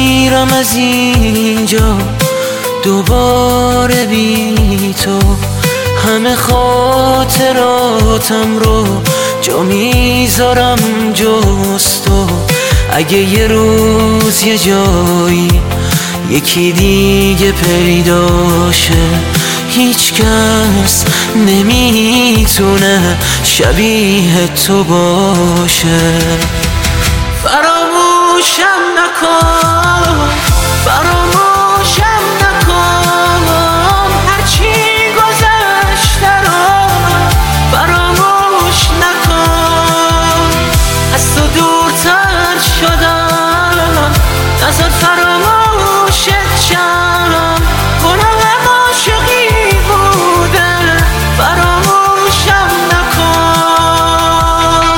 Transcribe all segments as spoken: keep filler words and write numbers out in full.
میرم از اینجا دوباره بی تو، همه خاطراتم رو جا میذارم جز تو. اگه یه روز یه جایی یکی دیگه پیداشه، هیچ کس نمیتونه شبیه تو باشه. فراموشم نکن، فراموشم نکن، هرچی گذشته رو فراموش نکن. از تو دورتر شدم، نذار فراموشت شم، گناهم عاشقی بوده، فراموشم نکن.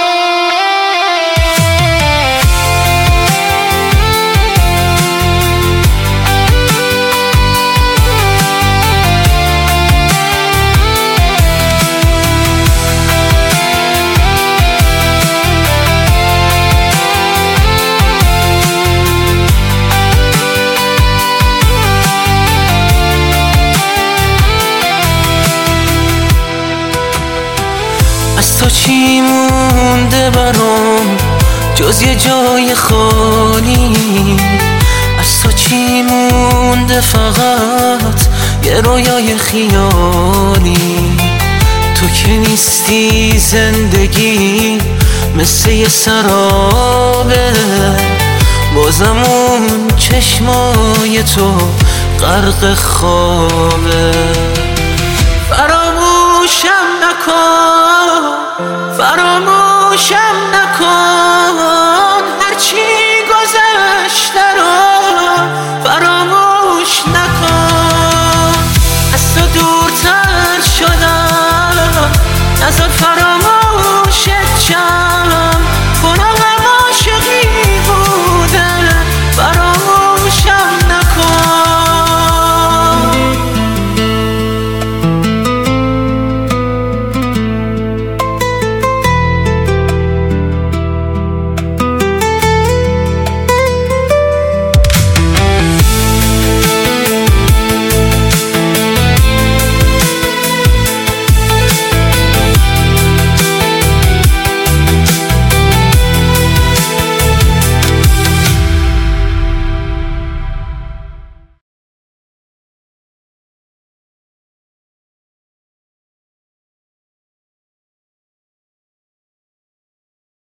از تو چی مونده برام جز یه جای خالی؟ از تو چی مونده فقط یه رویای خیالی؟ تو که نیستی زندگی مثل یه سرابه، بازم اون چشمای تو غرق خوابه. فراموشم نکن، فراموشم نکن،